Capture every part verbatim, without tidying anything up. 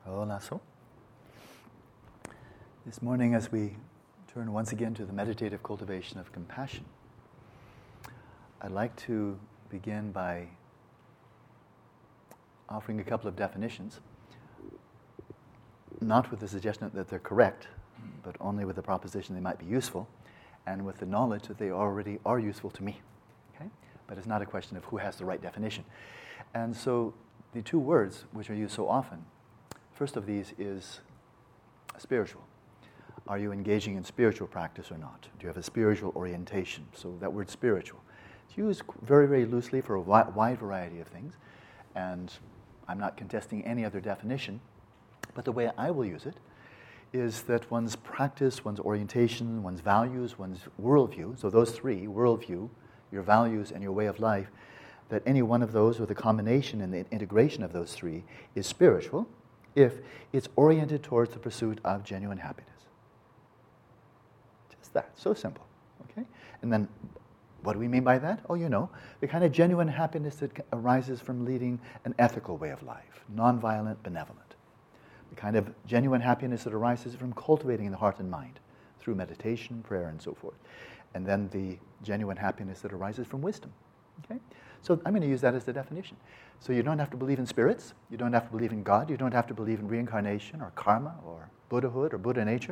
Hola. This morning, as we turn once again to the meditative cultivation of compassion, I'd like to begin by offering a couple of definitions, not with the suggestion that they're correct, but only with the proposition they might be useful, and with the knowledge that they already are useful to me. Okay? But it's not a question of who has the right definition. And so the two words which are used so often, first of these is spiritual. Are you engaging in spiritual practice or not? Do you have a spiritual orientation? So that word spiritual. It's used very, very loosely for a wide variety of things, and I'm not contesting any other definition, but the way I will use it is that one's practice, one's orientation, one's values, one's worldview, so those three, worldview, your values, and your way of life, that any one of those or the combination and the integration of those three is spiritual if it's oriented towards the pursuit of genuine happiness. Just that, so simple, okay? And then, what do we mean by that? Oh, you know, the kind of genuine happiness that arises from leading an ethical way of life, nonviolent, benevolent. The kind of genuine happiness that arises from cultivating the heart and mind through meditation, prayer, and so forth. And then the genuine happiness that arises from wisdom, okay? So I'm going to use that as the definition. So you don't have to believe in spirits, you don't have to believe in God, you don't have to believe in reincarnation or karma or Buddhahood or Buddha nature.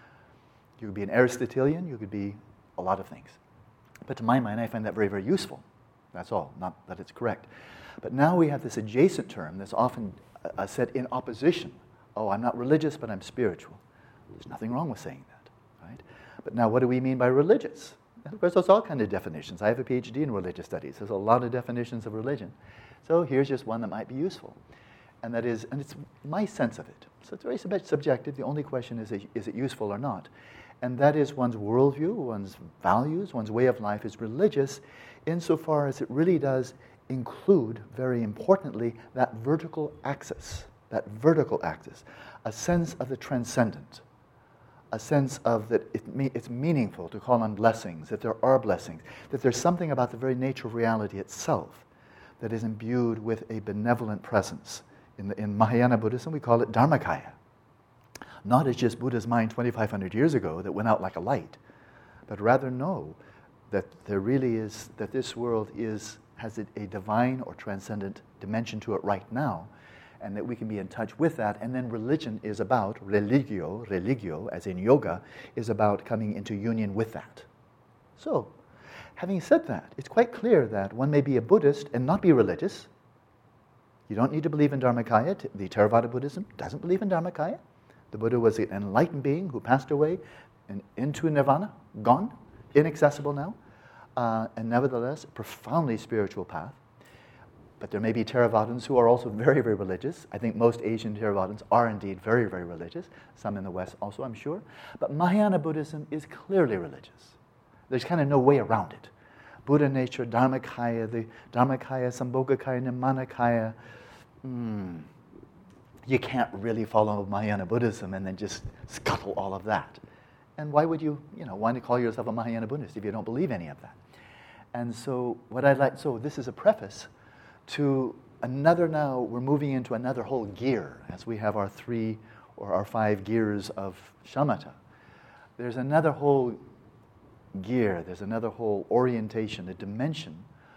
You could be an Aristotelian, you could be a lot of things. But to my mind, I find that very, very useful. That's all, not that it's correct. But now we have this adjacent term that's often uh, set in opposition. Oh, I'm not religious, but I'm spiritual. There's nothing wrong with saying that, right? But now what do we mean by religious? And of course, there's all kinds of definitions. I have a P H D in religious studies. There's a lot of definitions of religion. So here's just one that might be useful. And that is, and it's my sense of it. So it's very sub- subjective. The only question is, is it useful or not? And that is one's worldview, one's values, one's way of life is religious insofar as it really does include, very importantly, that vertical axis, that vertical axis, a sense of the transcendent, a sense of that it me- it's meaningful to call on blessings, that there are blessings, that there's something about the very nature of reality itself that is imbued with a benevolent presence. In, the, in Mahayana Buddhism, we call it Dharmakaya. Not as just Buddha's mind twenty-five hundred years ago that went out like a light, but rather know that there really is, that this world is has a, a divine or transcendent dimension to it right now, and that we can be in touch with that. And then religion is about, religio, religio, as in yoga, is about coming into union with that. So, having said that, it's quite clear that one may be a Buddhist and not be religious. You don't need to believe in Dharmakaya. The Theravada Buddhism doesn't believe in Dharmakaya. The Buddha was an enlightened being who passed away and into nirvana, gone, inaccessible now, uh, and nevertheless, a profoundly spiritual path. But there may be Theravadins who are also very, very religious. I think most Asian Theravadins are indeed very, very religious. Some in the West also, I'm sure. But Mahayana Buddhism is clearly religious. There's kind of no way around it. Buddha nature, Dharmakaya, the Dharmakaya, Sambhogakaya, Nirmanakaya. Mm, you can't really follow Mahayana Buddhism and then just scuttle all of that. And why would you, you know, why do you call yourself a Mahayana Buddhist if you don't believe any of that? And so what I'd like, so this is a preface to another, now we're moving into another whole gear as we have our three or our five gears of shamatha. There's another whole gear, there's another whole orientation, a dimension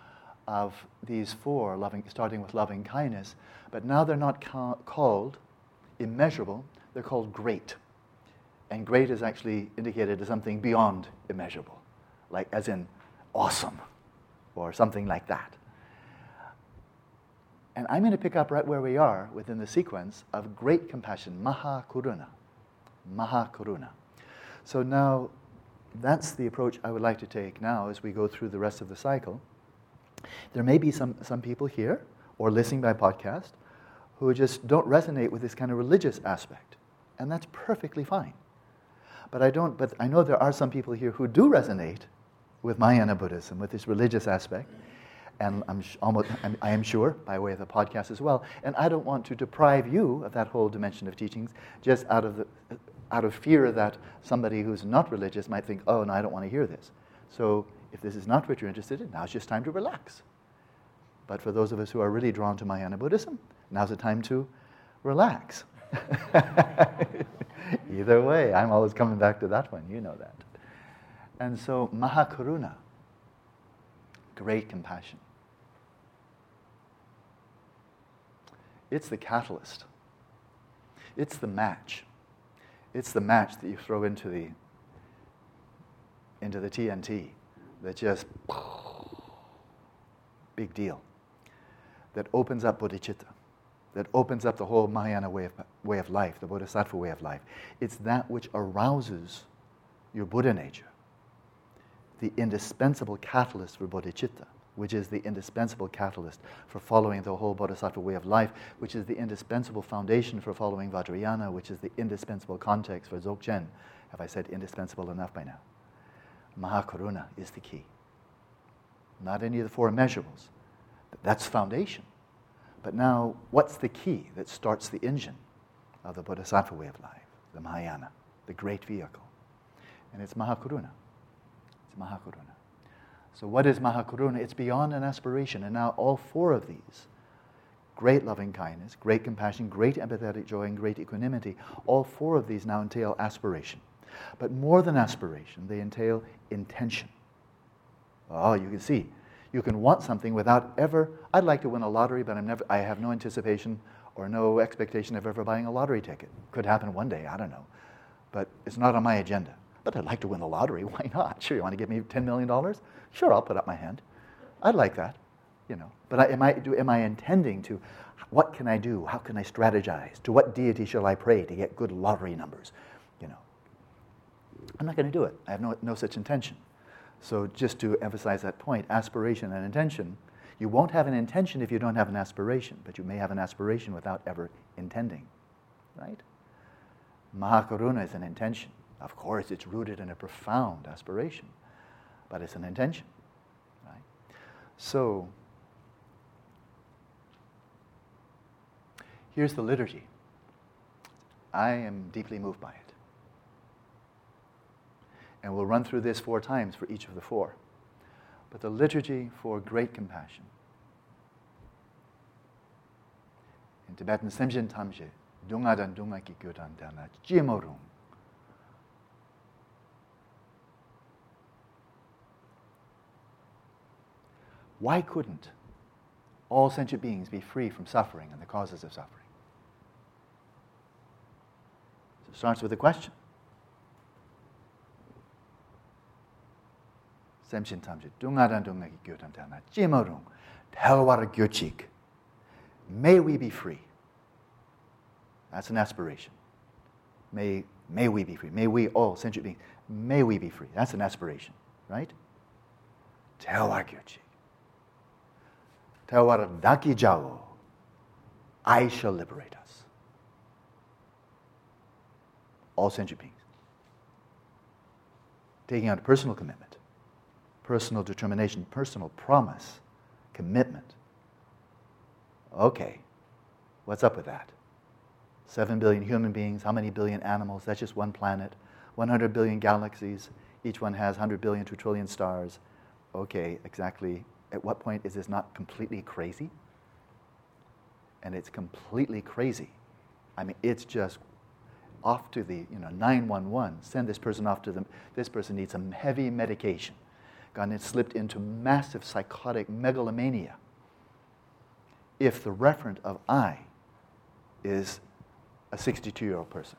of these four, loving, starting with loving kindness, but now they're not ca- called immeasurable, they're called great. And great is actually indicated as something beyond immeasurable, like as in awesome, or something like that. And I'm going to pick up right where we are within the sequence of great compassion, Maha Karuna. Maha Karuna. So now, that's the approach I would like to take now as we go through the rest of the cycle. There may be some, some people here, or listening by podcast, who just don't resonate with this kind of religious aspect. And that's perfectly fine. But I don't, but I know there are some people here who do resonate with Mahayana Buddhism, with this religious aspect. And I'm sh- almost, I'm, I am sure, by way of the podcast as well. And I don't want to deprive you of that whole dimension of teachings just out of the, out of fear that somebody who's not religious might think, oh, no, I don't want to hear this. So if this is not what you're interested in, now's just time to relax. But for those of us who are really drawn to Mahayana Buddhism, now's the time to relax. Either way, I'm always coming back to that one. You know that. And so, Mahakaruna, great compassion. It's the catalyst. It's the match. It's the match that you throw into the into the T N T that just big deal. That opens up bodhicitta. That opens up the whole Mahayana way of, way of life, the Bodhisattva way of life. It's that which arouses your Buddha nature, the indispensable catalyst for bodhicitta, which is the indispensable catalyst for following the whole Bodhisattva way of life, which is the indispensable foundation for following Vajrayana, which is the indispensable context for Dzogchen. Have I said indispensable enough by now? Mahakaruna is the key. Not any of the four immeasurables. But that's foundation. But now, what's the key that starts the engine of the Bodhisattva way of life? The Mahayana, the great vehicle. And it's Mahakaruna. It's Mahakaruna. So what is Mahakaruna? It's beyond an aspiration. And now all four of these, great loving kindness, great compassion, great empathetic joy, and great equanimity, all four of these now entail aspiration. But more than aspiration, they entail intention. Oh, you can see. You can want something without ever, I'd like to win a lottery, but I'm never, I have no anticipation or no expectation of ever buying a lottery ticket. Could happen one day, I don't know. But it's not on my agenda. But I'd like to win the lottery, why not? Sure, you want to give me ten million dollars? Sure, I'll put up my hand. I'd like that, you know. But I, am, I, do, am I intending to, what can I do? How can I strategize? To what deity shall I pray to get good lottery numbers? You know. I'm not going to do it. I have no, no such intention. So just to emphasize that point, aspiration and intention, you won't have an intention if you don't have an aspiration, but you may have an aspiration without ever intending, right? Mahakaruna is an intention. Of course, it's rooted in a profound aspiration, but it's an intention, right? So, here's the liturgy. I am deeply moved by it. And we'll run through this four times for each of the four. But the liturgy for great compassion. In Tibetan, Semjin Tamje, Dungadan Dungaki Gyodan Dana, Jimorung. Why couldn't all sentient beings be free from suffering and the causes of suffering? So it starts with a question. Semshin Tamjit, Dungadan Dungaki Gyodan Dana, Jimorung, Telwara Gyochik. May we be free. That's an aspiration. May, may we be free. May we all, sentient beings, may we be free. That's an aspiration, right? Telwara Gyochik. Telwara Daki Jao. I shall liberate us. All sentient beings. Taking on a personal commitment. Personal determination, personal promise, commitment. Okay, what's up with that? Seven billion human beings, how many billion animals? That's just one planet. one hundred billion galaxies, each one has one hundred billion, two trillion stars. Okay, exactly. At what point is this not completely crazy? And it's completely crazy. I mean, it's just off to the, you know, nine one one. Send this person off to them. This person needs some heavy medication. Gone and slipped into massive psychotic megalomania. If the referent of I is a sixty-two-year-old person,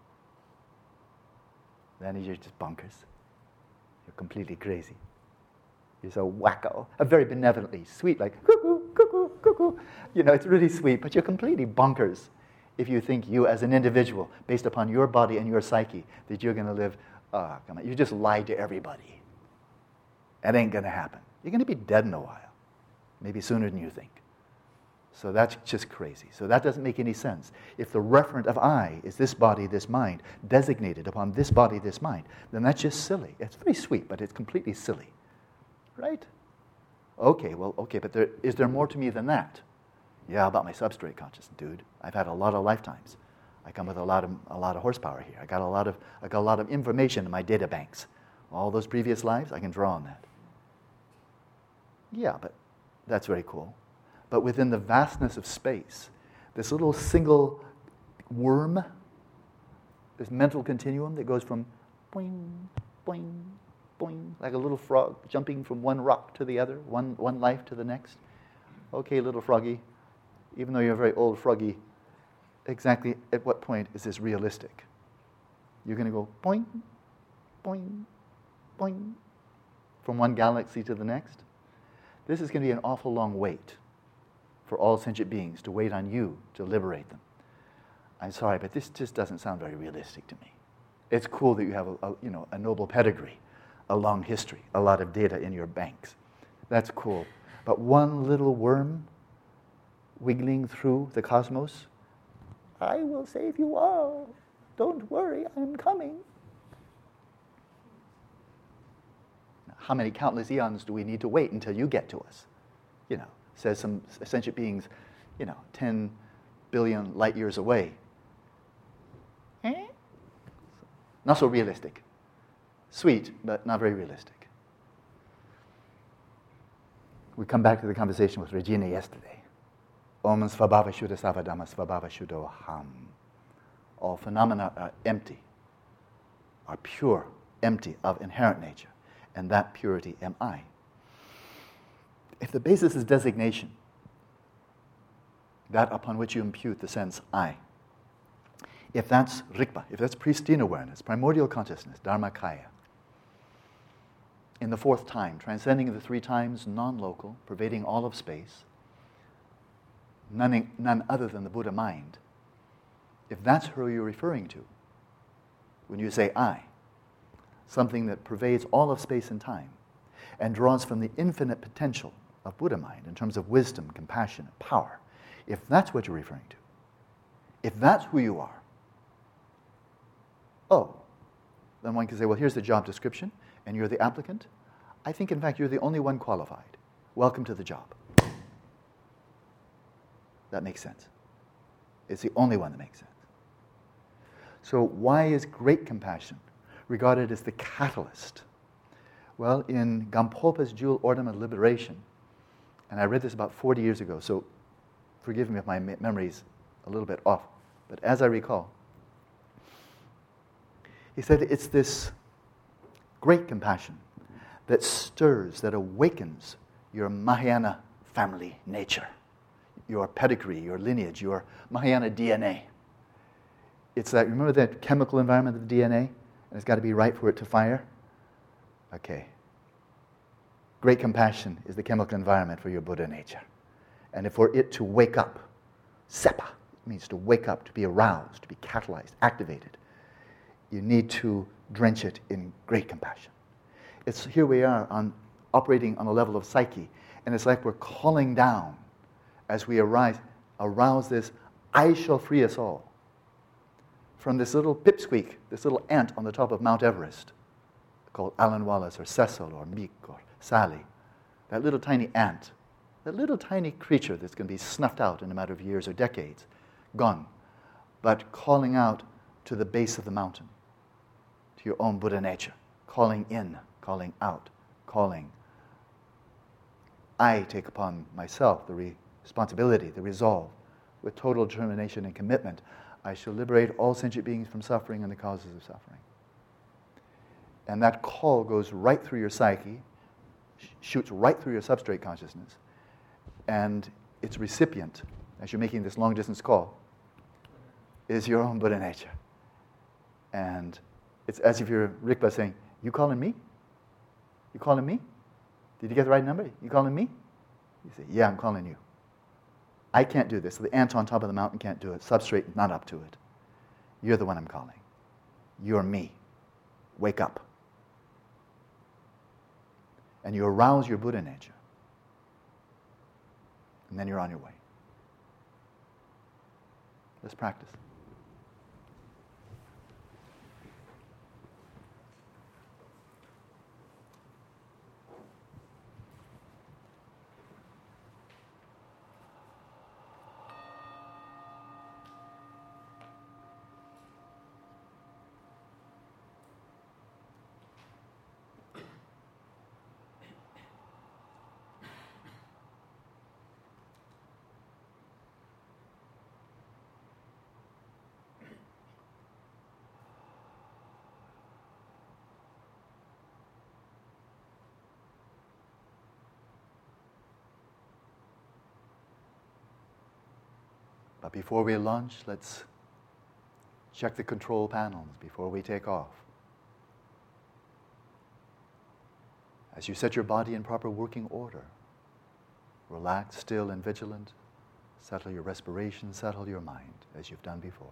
then you're just bonkers. You're completely crazy. You're so wacko. A very benevolently sweet, like cuckoo, cuckoo, cuckoo. You know, it's really sweet, but you're completely bonkers if you think you as an individual, based upon your body and your psyche, that you're going to live, uh, come on, you just lied to everybody. That ain't going to happen. You're going to be dead in a while, maybe sooner than you think. So that's just crazy. So that doesn't make any sense. If the referent of I is this body, this mind, designated upon this body, this mind, then that's just silly. It's very sweet, but it's completely silly. Right? Okay, well, okay, but there, is there more to me than that? Yeah, about my substrate consciousness, dude. I've had a lot of lifetimes. I come with a lot of a lot of horsepower here. I got a lot of I got a lot of information in my data banks. All those previous lives, I can draw on that. Yeah, but that's very cool. But within the vastness of space, this little single worm, this mental continuum that goes from boing, boing, boing, like a little frog jumping from one rock to the other, one, one life to the next. Okay, little froggy, even though you're a very old froggy, exactly at what point is this realistic? You're going to go boing, boing, boing, from one galaxy to the next? This is going to be an awful long wait for all sentient beings to wait on you to liberate them. I'm sorry, but this just doesn't sound very realistic to me. It's cool that you have a, a, you know, a noble pedigree, a long history, a lot of data in your banks. That's cool. But one little worm wiggling through the cosmos, I will save you all. Don't worry, I'm coming. How many countless eons do we need to wait until you get to us? You know, says some sentient beings, you know, ten billion light years away. Eh? Not so realistic. Sweet, but not very realistic. We come back to the conversation with Regina yesterday. Om svabhava shuddha savadhamma svabhava shuddho ham. All phenomena are empty, are pure, empty of inherent nature. And that purity am I. If the basis is designation, that upon which you impute the sense I, if that's Rigpa, if that's pristine awareness, primordial consciousness, Dharmakaya, in the fourth time, transcending the three times, non-local, pervading all of space, none, none other than the Buddha mind, if that's who you're referring to, when you say I, something that pervades all of space and time and draws from the infinite potential of Buddha mind in terms of wisdom, compassion, and power, if that's what you're referring to, if that's who you are, oh, then one can say, well, here's the job description, and you're the applicant. I think, in fact, you're the only one qualified. Welcome to the job. That makes sense. It's the only one that makes sense. So why is great compassion regarded as the catalyst? Well, in Gampopa's Jewel Ornament of Liberation, and I read this about forty years ago, so forgive me if my memory's a little bit off, but as I recall, he said it's this great compassion that stirs, that awakens your Mahayana family nature, your pedigree, your lineage, your Mahayana D N A. It's that, remember that chemical environment of the D N A? And it's got to be right for it to fire? Okay. Great compassion is the chemical environment for your Buddha nature. And for it to wake up, sepa, means to wake up, to be aroused, to be catalyzed, activated, you need to drench it in great compassion. It's here we are on operating on a level of psyche, and it's like we're calling down as we arise, arouse this, I shall free us all, from this little pipsqueak, this little ant on the top of Mount Everest, called Alan Wallace or Cecil or Meek or Sally, that little tiny ant, that little tiny creature that's going to be snuffed out in a matter of years or decades, gone, but calling out to the base of the mountain, to your own Buddha nature, calling in, calling out, calling. I take upon myself the responsibility, the resolve, with total determination and commitment, I shall liberate all sentient beings from suffering and the causes of suffering. And that call goes right through your psyche, sh- shoots right through your substrate consciousness, and its recipient, as you're making this long-distance call, is your own Buddha nature. And it's as if you're Rigpa saying, you calling me? You calling me? Did you get the right number? You calling me? You say, yeah, I'm calling you. I can't do this. The ant on top of the mountain can't do it. Substrate is not up to it. You're the one I'm calling. You're me. Wake up. And you arouse your Buddha nature. And then you're on your way. Let's practice. But before we launch, let's check the control panels before we take off. As you set your body in proper working order, relaxed, still, and vigilant, settle your respiration, settle your mind as you've done before.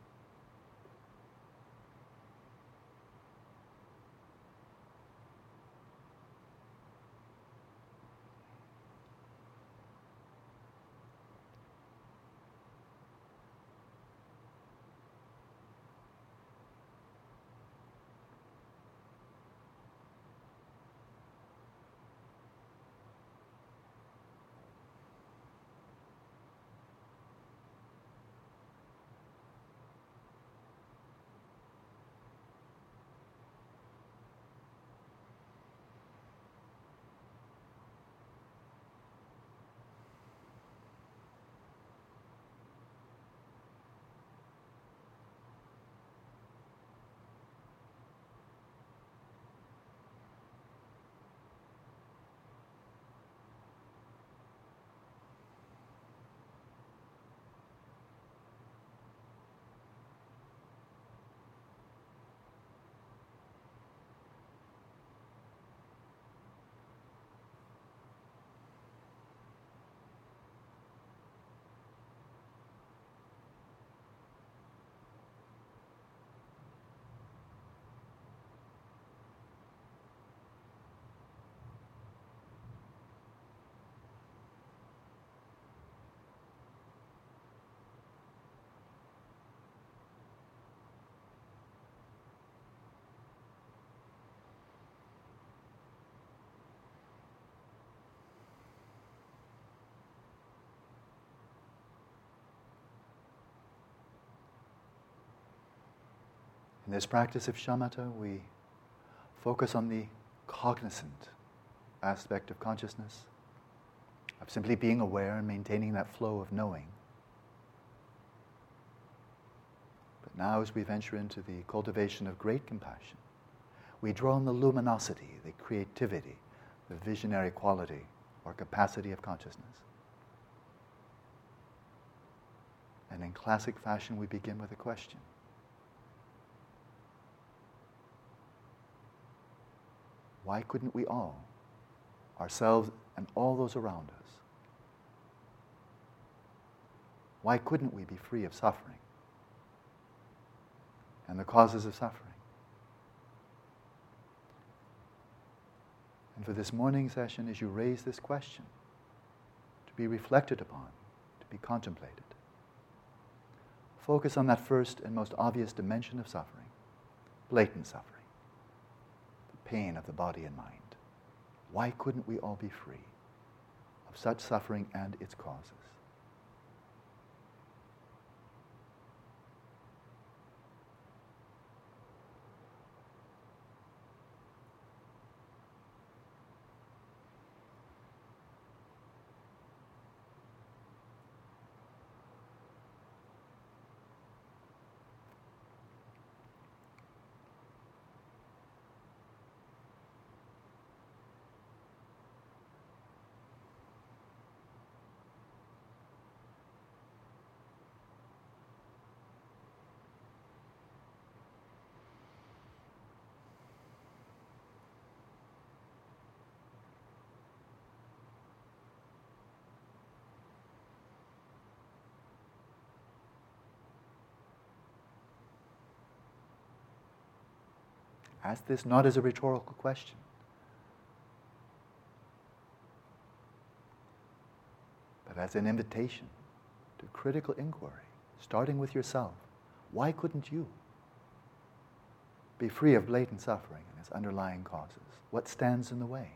In this practice of shamatha, we focus on the cognizant aspect of consciousness, of simply being aware and maintaining that flow of knowing. But now, as we venture into the cultivation of great compassion, we draw on the luminosity, the creativity, the visionary quality or capacity of consciousness. And in classic fashion, we begin with a question. Why couldn't we all, ourselves and all those around us, why couldn't we be free of suffering and the causes of suffering? And for this morning session, as you raise this question, to be reflected upon, to be contemplated, focus on that first and most obvious dimension of suffering, blatant suffering. Pain of the body and mind. Why couldn't we all be free of such suffering and its causes? Ask this not as a rhetorical question, but as an invitation to critical inquiry, starting with yourself. Why couldn't you be free of blatant suffering and its underlying causes? What stands in the way?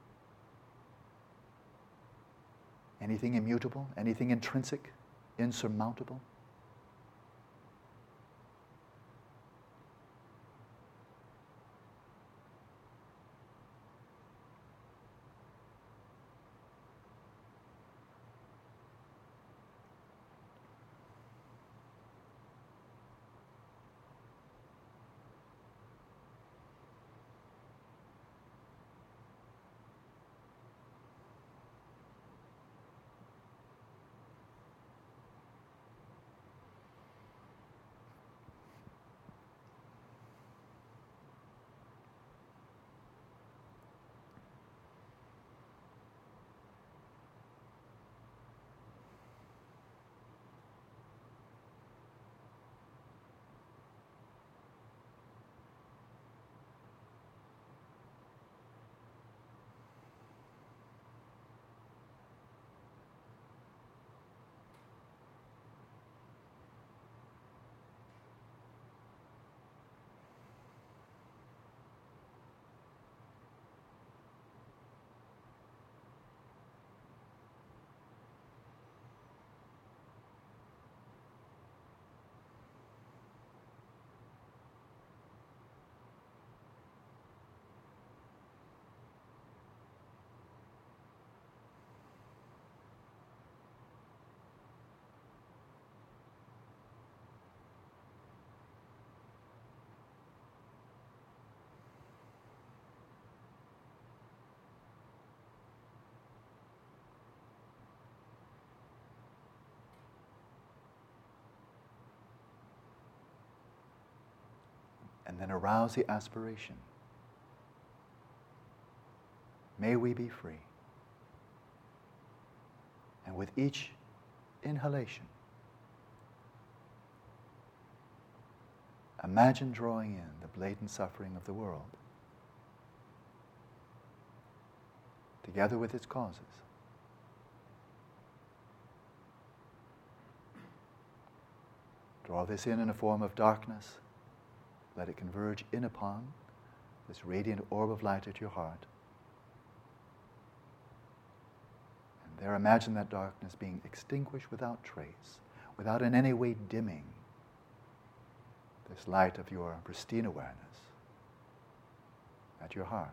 Anything immutable? Anything intrinsic? Insurmountable? And then arouse the aspiration. May we be free. And with each inhalation, imagine drawing in the blatant suffering of the world, together with its causes. Draw this in in a form of darkness. Let it converge in upon this radiant orb of light at your heart. And there imagine that darkness being extinguished without trace, without in any way dimming this light of your pristine awareness at your heart.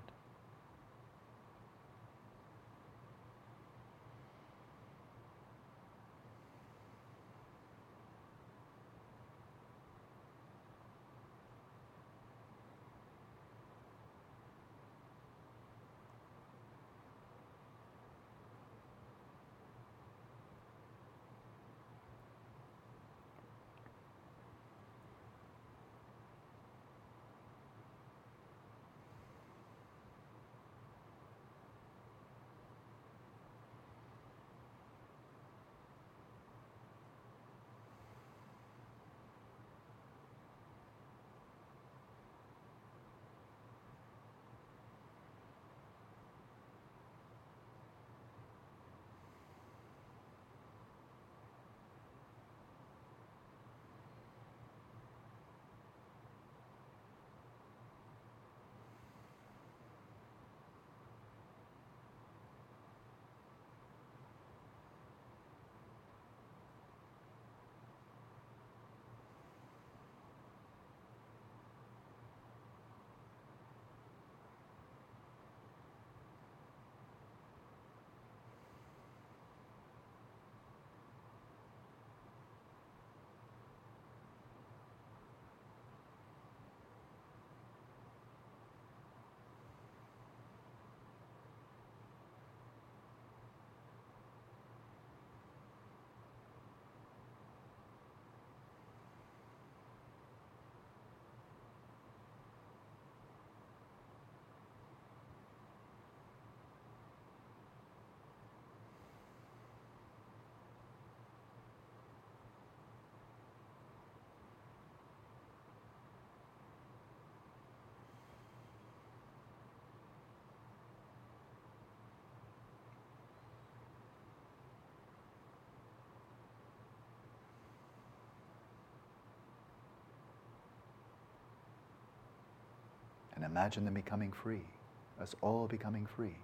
And imagine them becoming free, us all becoming free.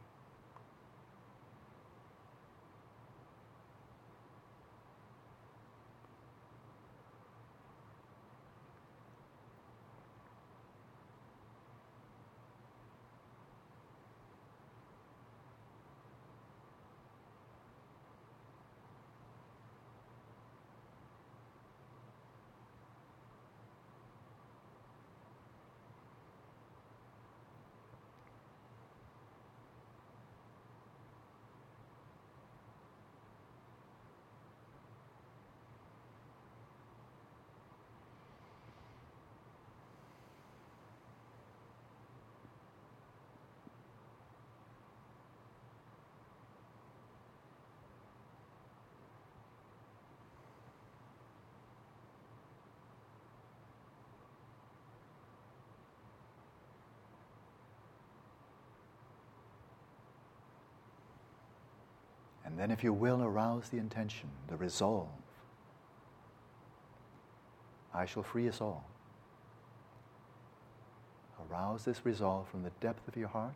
And then, if you will, arouse the intention, the resolve. I shall free us all. Arouse this resolve from the depth of your heart,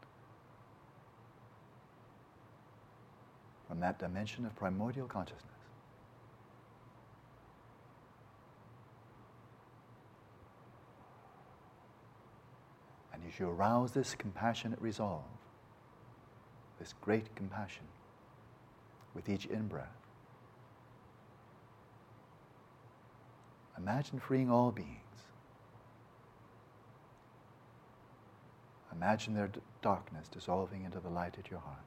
from that dimension of primordial consciousness. And as you arouse this compassionate resolve, this great compassion, with each in-breath, imagine freeing all beings. Imagine their d- darkness dissolving into the light at your heart.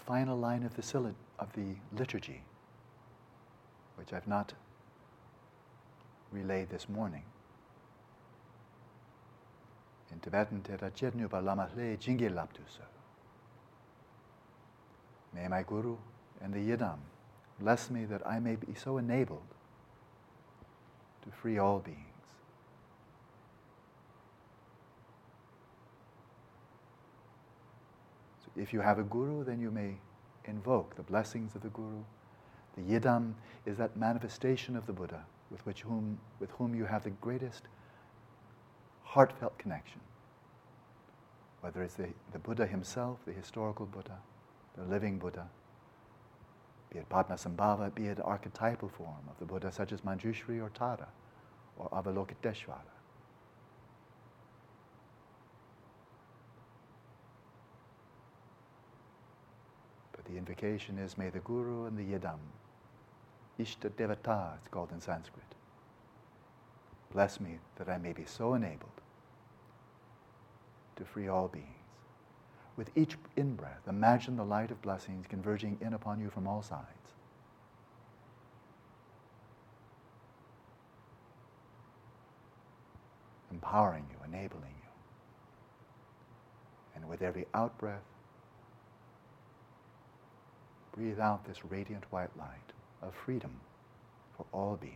final line of the, syllab- of the liturgy, which I've not relayed this morning. In Tibetan, Te Rajidnu Balamahle Jingi Laptusa. May my Guru and the Yidam bless me that I may be so enabled to free all beings. So if you have a Guru, then you may invoke the blessings of the Guru. The Yidam is that manifestation of the Buddha with which whom, with whom you have the greatest heartfelt connection. Whether it's the, the Buddha himself, the historical Buddha, the living Buddha, be it Padmasambhava, be it the archetypal form of the Buddha such as Manjushri or Tara or Avalokiteshvara. But the invocation is, may the Guru and the Yidam, Ishta Devata, it's called in Sanskrit, bless me that I may be so enabled to free all beings. With each in-breath, imagine the light of blessings converging in upon you from all sides. Empowering you, enabling you. And with every out-breath, breathe out this radiant white light of freedom for all beings.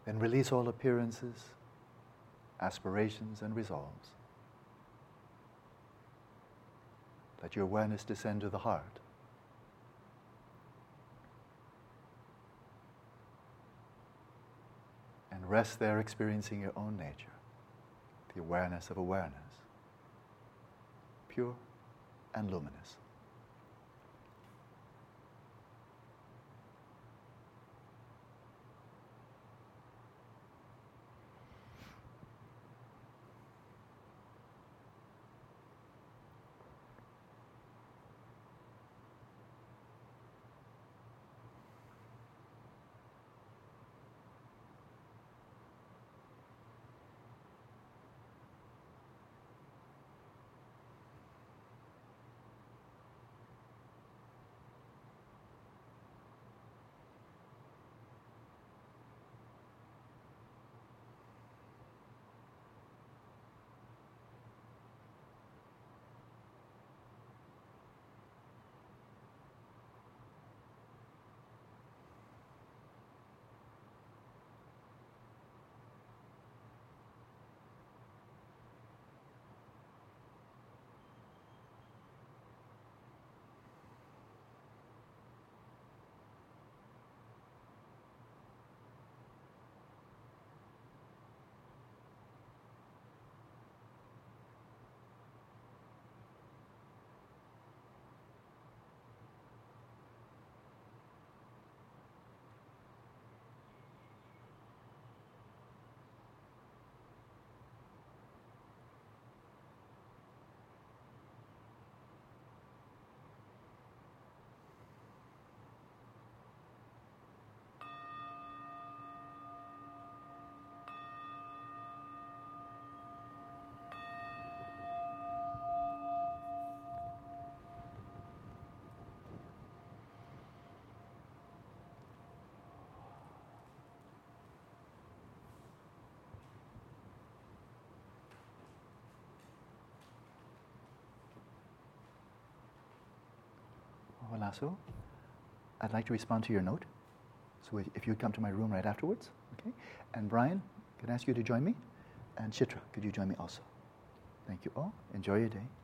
Then release all appearances, aspirations, and resolves. Let your awareness descend to the heart. And rest there, experiencing your own nature, the awareness of awareness, pure and luminous. Lasso, I'd like to respond to your note. So if you'd come to my room right afterwards, okay? And Brian, can I ask you to join me? And Chitra, could you join me also? Thank you all. Enjoy your day.